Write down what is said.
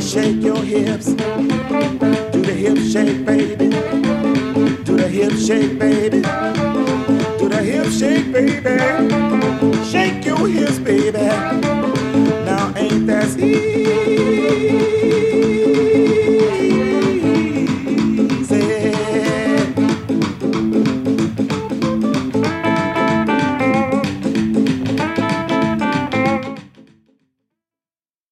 shake your hips. Do the hip shake, baby. Do the hip shake, baby. Do the hip shake, baby. Shake your hips, baby. Now ain't that easy?